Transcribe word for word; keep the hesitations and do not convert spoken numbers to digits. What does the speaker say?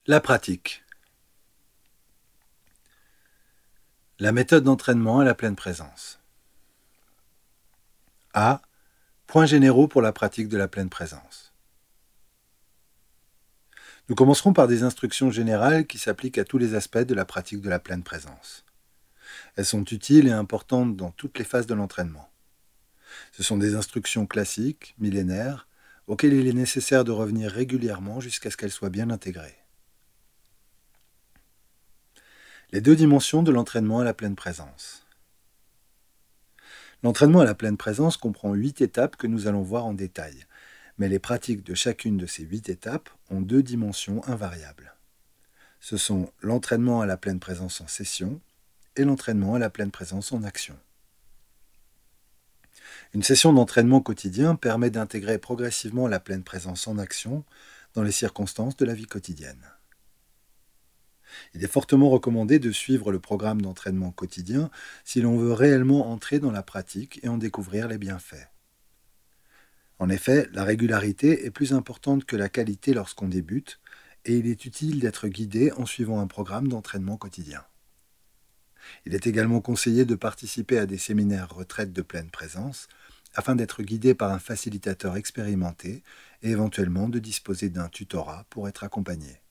La pratique. La méthode d'entraînement à la pleine présence. A. Points généraux pour la pratique de la pleine présence. Nous commencerons par des instructions générales qui s'appliquent à tous les aspects de la pratique de la pleine présence. Elles sont utiles et importantes dans toutes les phases de l'entraînement. Ce sont des instructions classiques, millénaires, auxquelles il est nécessaire de revenir régulièrement jusqu'à ce qu'elles soient bien intégrées. Les deux dimensions de l'entraînement à la pleine présence. L'entraînement à la pleine présence comprend huit étapes que nous allons voir en détail, mais les pratiques de chacune de ces huit étapes ont deux dimensions invariables. Ce sont l'entraînement à la pleine présence en session et l'entraînement à la pleine présence en action. Une session d'entraînement quotidien permet d'intégrer progressivement la pleine présence en action dans les circonstances de la vie quotidienne. Il est fortement recommandé de suivre le programme d'entraînement quotidien si l'on veut réellement entrer dans la pratique et en découvrir les bienfaits. En effet, la régularité est plus importante que la qualité lorsqu'on débute, et il est utile d'être guidé en suivant un programme d'entraînement quotidien. Il est également conseillé de participer à des séminaires retraites de pleine présence, afin d'être guidé par un facilitateur expérimenté et éventuellement de disposer d'un tutorat pour être accompagné.